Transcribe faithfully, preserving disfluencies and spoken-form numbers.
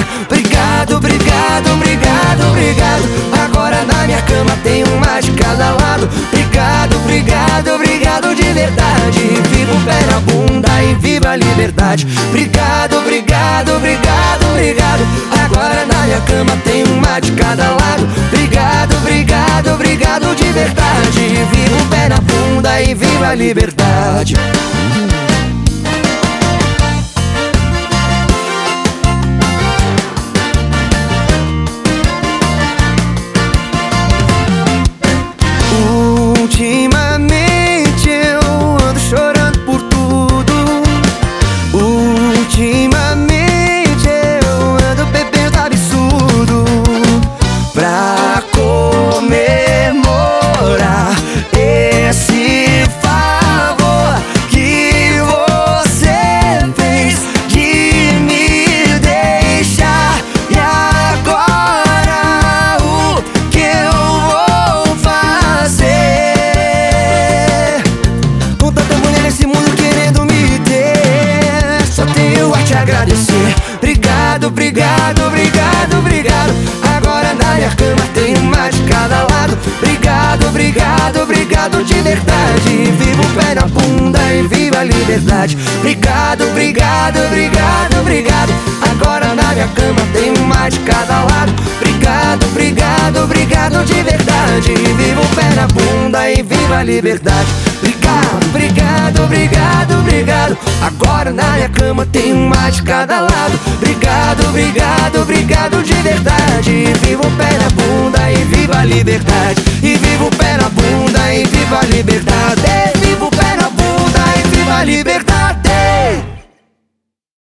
Obrigado, obrigado, obrigado, obrigado. Agora na minha cama tem uma de cada lado. Obrigado, obrigado, obrigado de verdade. Viva o pé na bunda e viva a liberdade. Obrigado, obrigado, obrigado, obrigado. Agora na minha cama tem uma de cada lado. Obrigado, obrigado, obrigado de verdade. Viva o pé na bunda e viva a liberdade. Ultimamente eu ando chorando por tudo. Ultimamente eu ando bebendo absurdo pra comemorar esse favor que você fez de me deixar. E agora o que eu vou fazer? Com tanta mulher nesse mundo querendo me ter, só tenho a te agradecer. Obrigado, obrigado, obrigado, obrigado. Agora na minha cama tem uma de cada lado. Obrigado, obrigado, obrigado de verdade. Viva o pé na bunda e viva a liberdade. Obrigado, obrigado, obrigado, obrigado. Agora na minha cama tem uma de cada lado. Obrigado, obrigado, obrigado de verdade. Viva o pé na bunda e viva a liberdade. Obrigado, obrigado, obrigado, obrigado. Agora na minha cama tem uma de cada lado. Obrigado, obrigado, obrigado de verdade. Viva o pé na bunda e viva a liberdade. E viva o pé na bunda e viva a liberdade. E viva o pé na bunda e viva a liberdade.